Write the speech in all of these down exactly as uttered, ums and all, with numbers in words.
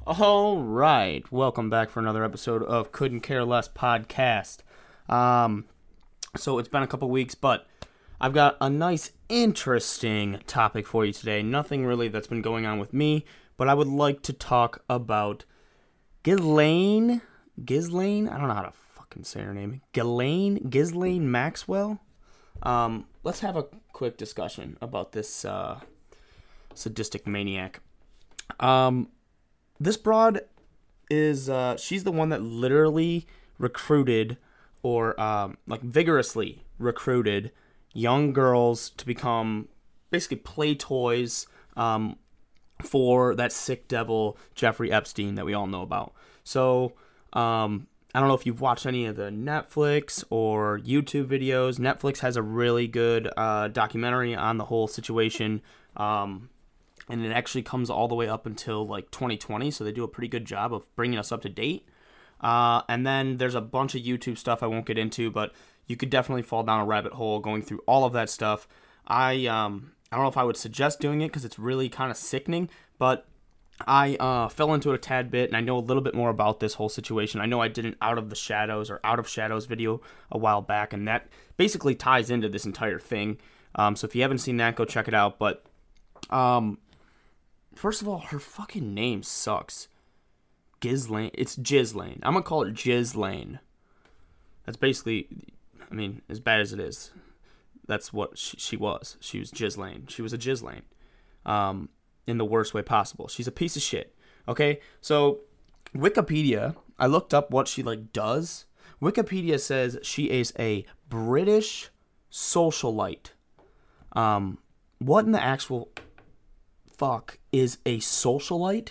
All right, welcome back for another episode of Couldn't Care Less podcast. Um, so it's been a couple weeks, but I've got a nice, interesting topic for you today. Nothing really that's been going on with me, but I would like to talk about Ghislaine. Ghislaine? I don't know how to fucking say her name. Ghislaine? Ghislaine Maxwell? Um, let's have a quick discussion about this uh, sadistic maniac. Um... This broad is, uh, she's the one that literally recruited or, um, like, vigorously recruited young girls to become basically play toys um, for that sick devil Jeffrey Epstein that we all know about. So, um, I don't know if you've watched any of the Netflix or YouTube videos. Netflix has a really good uh, documentary on the whole situation. Um, And it actually comes all the way up until like twenty twenty, so they do a pretty good job of bringing us up to date. Uh, and then there's a bunch of YouTube stuff I won't get into, but you could definitely fall down a rabbit hole going through all of that stuff. I um I don't know if I would suggest doing it because it's really kind of sickening, but I uh, fell into it a tad bit, and I know a little bit more about this whole situation. I know I did an Out of the Shadows or Out of Shadows video a while back, and that basically ties into this entire thing. Um, so if you haven't seen that, go check it out. But um. First of all, her fucking name sucks. Ghislaine. It's Ghislaine. I'm going to call it Ghislaine. That's basically, I mean, as bad as it is, that's what she, she was. She was Ghislaine. She was a Ghislaine. Um, in the worst way possible. She's a piece of shit. Okay? So, Wikipedia, I looked up what she, like, does. Wikipedia says she is a British socialite. Um, what in the actual fuck is a socialite?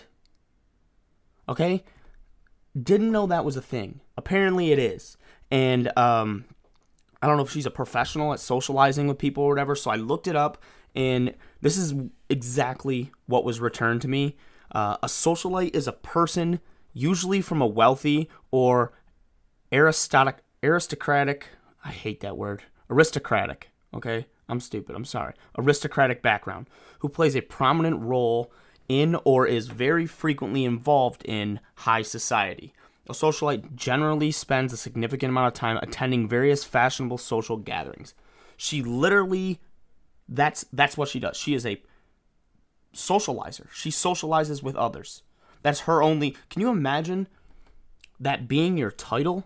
Okay? Didn't know that was a thing. Apparently it is. And um, I don't know if she's a professional at socializing with people or whatever, so I looked it up, and this is exactly what was returned to me. Uh, a socialite is a person, usually from a wealthy or aristocratic, aristocratic, I hate that word, aristocratic, okay? I'm stupid, I'm sorry. Aristocratic background, who plays a prominent role in or is very frequently involved in high society. A socialite generally spends a significant amount of time attending various fashionable social gatherings. She literally, that's that's what she does. She is a socializer. She socializes with others. That's her only, can you imagine that being your title?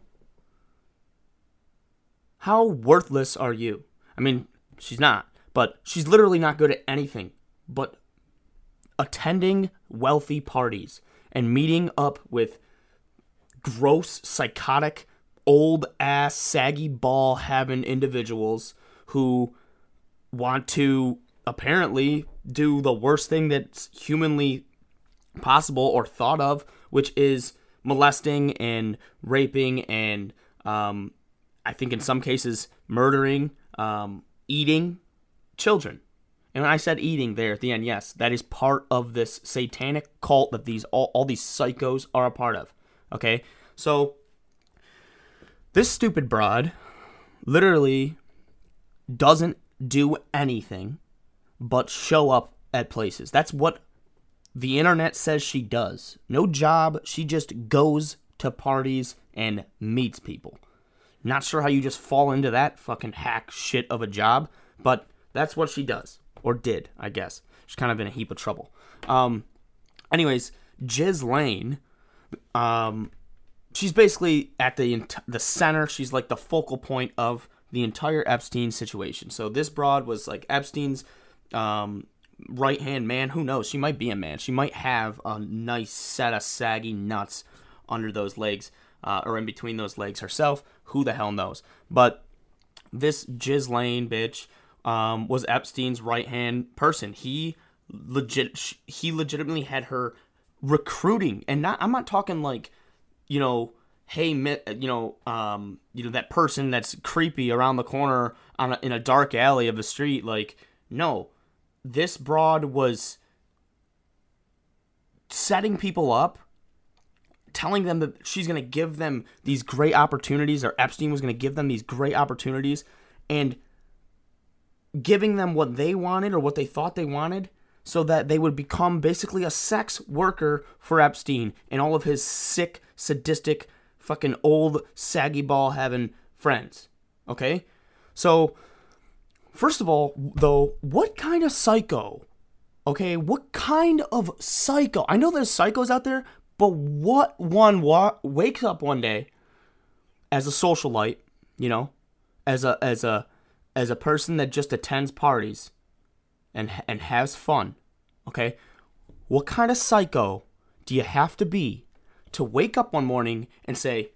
How worthless are you? I mean, she's not, but she's literally not good at anything but attending wealthy parties and meeting up with gross, psychotic, old-ass, saggy ball-having individuals who want to apparently do the worst thing that's humanly possible or thought of, which is molesting and raping and, um, I think in some cases, murdering, um, eating children. And when I said eating there at the end, yes, that is part of this satanic cult that these all, all these psychos are a part of. Okay? So, this stupid broad literally doesn't do anything but show up at places. That's what the internet says she does. No job, she just goes to parties and meets people. Not sure how you just fall into that fucking hack shit of a job, but that's what she does. Or did, I guess. She's kind of in a heap of trouble. Um, anyways, Ghislaine, um, she's basically at the the center. She's like the focal point of the entire Epstein situation. So this broad was like Epstein's um, right-hand man. Who knows? She might be a man. She might have a nice set of saggy nuts under those legs, uh, or in between those legs herself. Who the hell knows? But this Ghislaine bitch um, was Epstein's right-hand person. He legit, he legitimately had her recruiting, and not. I'm not talking like, you know, hey, you know, um, you know that person that's creepy around the corner on a, in a dark alley of the street. Like, no, this broad was setting people up, telling them that she's going to give them these great opportunities, or Epstein was going to give them these great opportunities, and giving them what they wanted or what they thought they wanted so that they would become basically a sex worker for Epstein and all of his sick, sadistic, fucking old, saggy ball having friends. Okay? So, first of all, though, what kind of psycho? Okay, what kind of psycho? I know there's psychos out there, but what one wa- wakes up one day as a socialite, you know, as a as a as a person that just attends parties and and has fun, okay? What kind of psycho do you have to be to wake up one morning and say,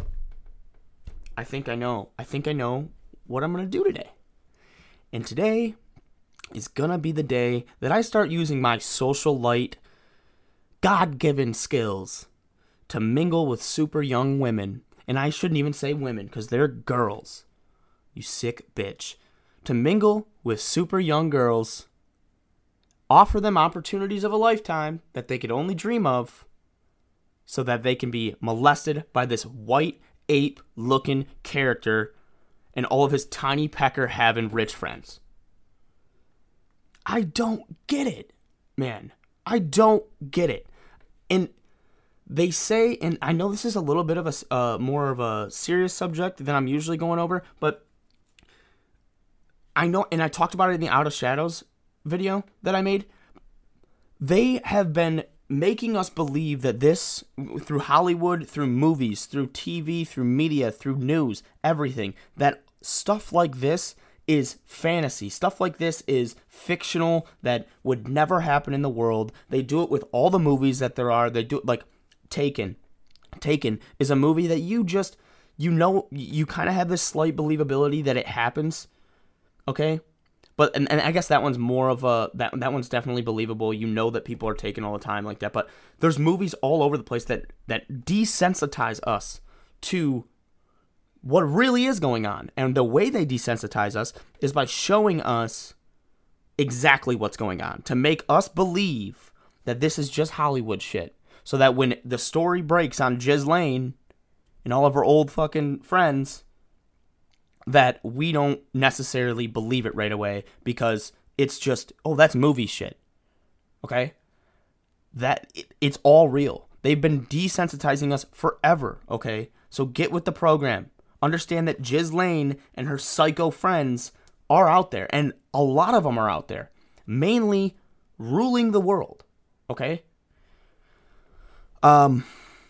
I think I know, I think I know what I'm going to do today. And today is going to be the day that I start using my socialite God-given skills to mingle with super young women. And I shouldn't even say women because they're girls. You sick bitch. To mingle with super young girls, offer them opportunities of a lifetime that they could only dream of so that they can be molested by this white ape-looking character and all of his tiny pecker-having rich friends. I don't get it, man. I don't get it. And they say, and I know this is a little bit of a uh, more of a serious subject than I'm usually going over, but I know, and I talked about it in the Out of Shadows video that I made. They have been making us believe that this, through Hollywood, through movies, through T V, through media, through news, everything, that stuff like this is fantasy. Stuff like this is fictional that would never happen in the world. They do it with all the movies that there are. They do it like Taken. Taken is a movie that you just, you know, you kind of have this slight believability that it happens. Okay? But, and, and I guess that one's more of a, that, that one's definitely believable. You know that people are taken all the time like that. But there's movies all over the place that, that desensitize us to what really is going on. And the way they desensitize us is by showing us exactly what's going on, to make us believe that this is just Hollywood shit. So that when the story breaks on Ghislaine and all of her old fucking friends, that we don't necessarily believe it right away because it's just, oh, that's movie shit. Okay? That, it, it's all real. They've been desensitizing us forever, okay? So get with the program. Understand that Ghislaine and her psycho friends are out there, and a lot of them are out there, mainly ruling the world, okay? Um,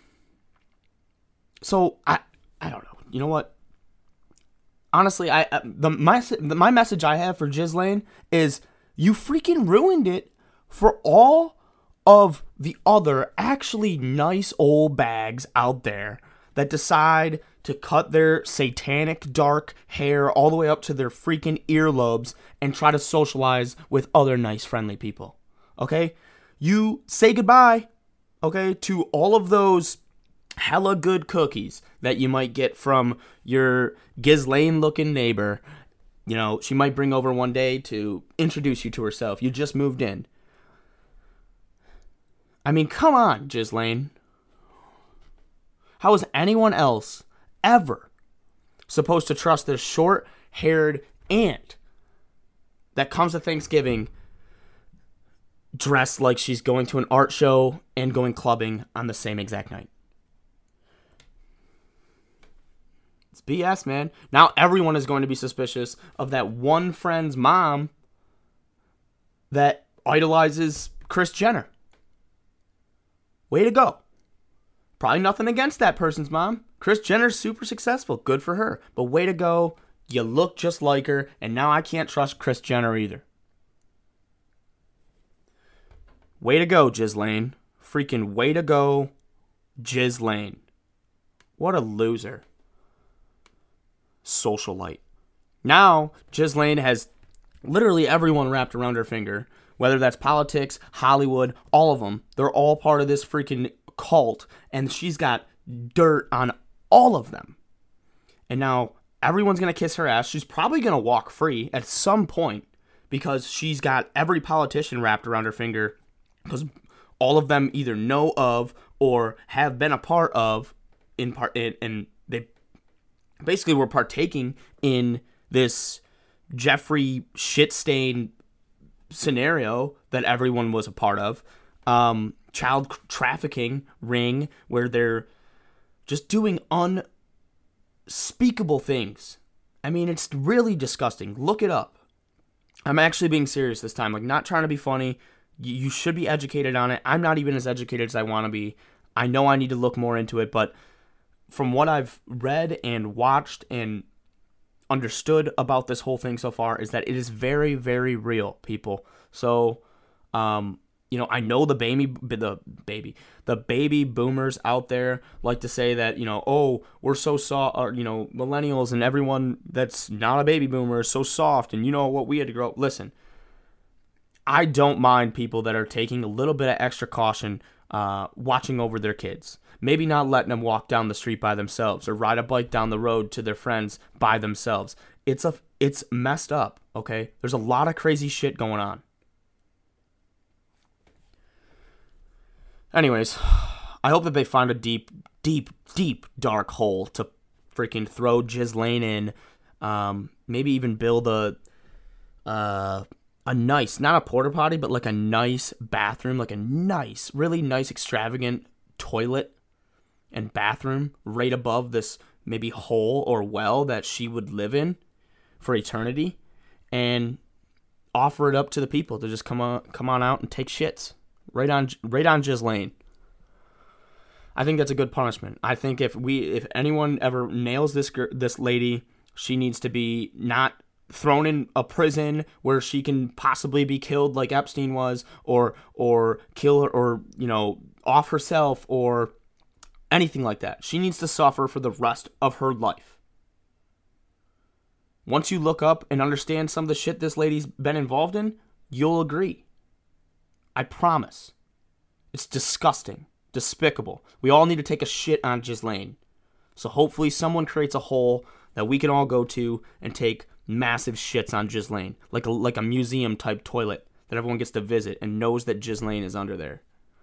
so, I I don't know. You know what? Honestly, I the my, the, my message I have for Ghislaine is you freaking ruined it for all of the other actually nice old bags out there that decide to cut their satanic dark hair all the way up to their freaking earlobes and try to socialize with other nice friendly people. Okay? You say goodbye, okay, to all of those hella good cookies that you might get from your Ghislaine looking neighbor. You know, she might bring over one day to introduce you to herself. You just moved in. I mean, come on, Ghislaine. How is anyone else ever supposed to trust this short-haired aunt that comes to Thanksgiving dressed like she's going to an art show and going clubbing on the same exact night? It's B S, man. Now everyone is going to be suspicious of that one friend's mom that idolizes Kris Jenner. Way to go. Probably nothing against that person's mom. Kris Jenner's super successful. Good for her. But way to go. You look just like her. And now I can't trust Kris Jenner either. Way to go, Ghislaine. Freaking way to go, Ghislaine. What a loser. Socialite. Now, Ghislaine has literally everyone wrapped around her finger. Whether that's politics, Hollywood, all of them. They're all part of this freaking cult, and she's got dirt on all of them. And now everyone's going to kiss her ass. She's probably going to walk free at some point because she's got every politician wrapped around her finger because all of them either know of or have been a part of in part in, and they basically were partaking in this Jeffrey shit-stained scenario that everyone was a part of. Um, child trafficking ring where they're just doing unspeakable things. I mean, it's really disgusting. Look it up. I'm actually being serious this time. Like, not trying to be funny. You, you should be educated on it. I'm not even as educated as I want to be. I know I need to look more into it, but from what I've read and watched and understood about this whole thing so far is that it is very, very real, people. So, um, you know, I know the baby, the baby, the baby boomers out there like to say that, you know, oh, we're so soft, or, you know, millennials and everyone that's not a baby boomer is so soft, and you know what we had to grow up. Listen, I don't mind people that are taking a little bit of extra caution, uh, watching over their kids. Maybe not letting them walk down the street by themselves or ride a bike down the road to their friends by themselves. It's a, it's messed up, okay? There's a lot of crazy shit going on. Anyways, I hope that they find a deep, deep, deep dark hole to freaking throw Ghislaine in. Um, maybe even build a, uh, a nice, not a porta potty, but like a nice bathroom, like a nice, really nice, extravagant toilet and bathroom right above this maybe hole or well that she would live in for eternity, and offer it up to the people to just come on, come on out and take shits. Right on, right on Ghislaine. I think that's a good punishment. I think if we, if anyone ever nails this girl, this lady, she needs to be not thrown in a prison where she can possibly be killed like Epstein was, or or kill her, or you know, off herself, or anything like that. She needs to suffer for the rest of her life. Once you look up and understand some of the shit this lady's been involved in, you'll agree. I promise. It's disgusting. Despicable. We all need to take a shit on Ghislaine. So hopefully someone creates a hole that we can all go to and take massive shits on Ghislaine. Like a, like a museum type toilet that everyone gets to visit and knows that Ghislaine is under there.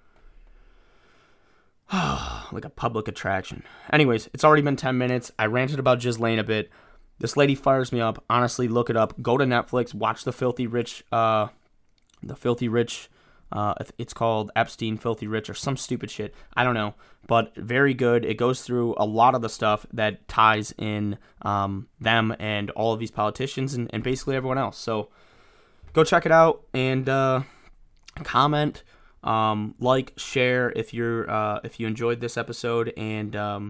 Like a public attraction. Anyways, it's already been ten minutes. I ranted about Ghislaine a bit. This lady fires me up. Honestly, look it up. Go to Netflix. Watch the Filthy Rich, uh, the Filthy Rich, Uh, it's called Epstein Filthy Rich or some stupid shit. I don't know, but very good. It goes through a lot of the stuff that ties in um, them and all of these politicians and, and basically everyone else. So go check it out and uh, comment, um, like, share if you're uh, if you enjoyed this episode, and um,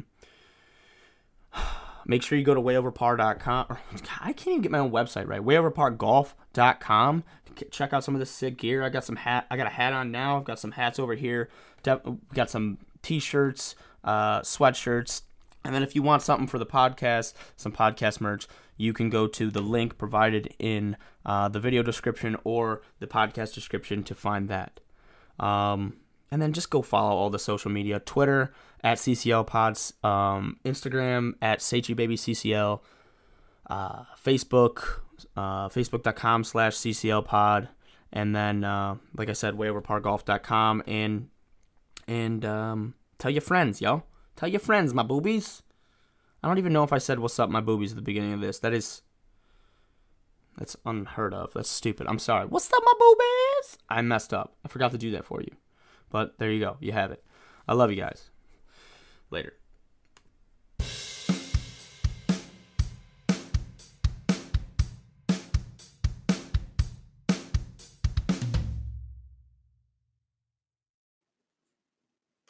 make sure you go to way over par dot com. I can't even get my own website right. way over par golf dot com. Check out some of the sick gear. I got some hat. I got a hat on now. I've got some hats over here. Got some t-shirts, uh, sweatshirts. And then if you want something for the podcast, some podcast merch, you can go to the link provided in uh, the video description or the podcast description to find that. Um, and then just go follow all the social media. Twitter, at C C L Pods. Um, Instagram, at SeichiBabyCCL. Uh, Facebook, uh, facebook.com slash CCLpod. And then, uh, like I said, way over par golf dot com. And, and um, tell your friends, yo. Tell your friends, my boobies. I don't even know if I said what's up, my boobies, at the beginning of this. That is, that's unheard of. That's stupid. I'm sorry. What's up, my boobies? I messed up. I forgot to do that for you. But there you go. You have it. I love you guys. Later.